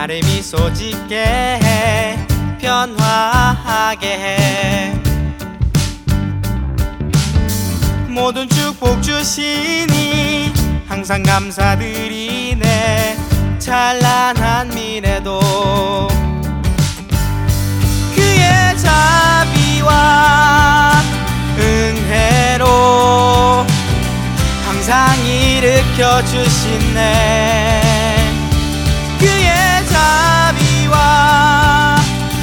나를 미소 짓게 해 변화하게 해. 모든 축복 주시니 항상 감사드리네. 찬란한 미래도 그의 자비와 은혜로 항상 일으켜 주시네. 그의 자비와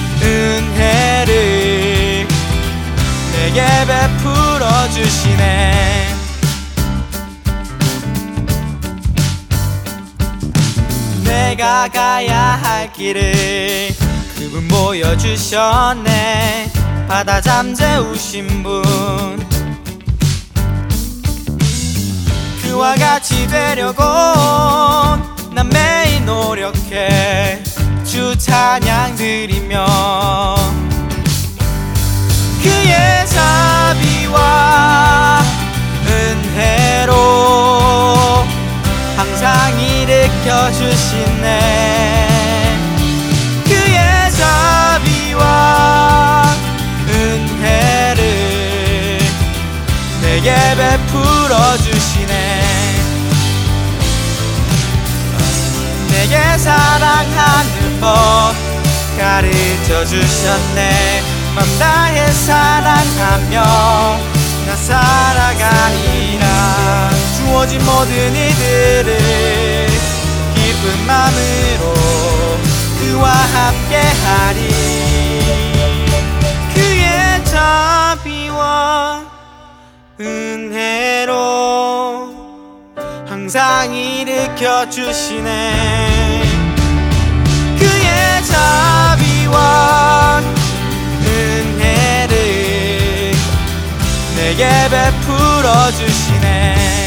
은혜를 내게 베풀어 주시네. 내가 가야 할 길을 그분 보여주셨네. 바다 잠재우신 분 그와 같이 되려고 난 매일 노력해 주 찬양 드리며 그의 자비와 은혜로 항상 일으켜 주시네. 그의 자비와 은혜를 내게 베풀어 주시네. 내게 사랑하는 법 가르쳐 주셨네. 맘 다해 사랑하며 나 살아가리라. 주어진 모든 일들을 기쁜 마음으로 그와 함께하리. 그의 자비와 은혜로 항상 일으켜 주시네. 그의 자비와 은혜를 내게 베풀어 주시네.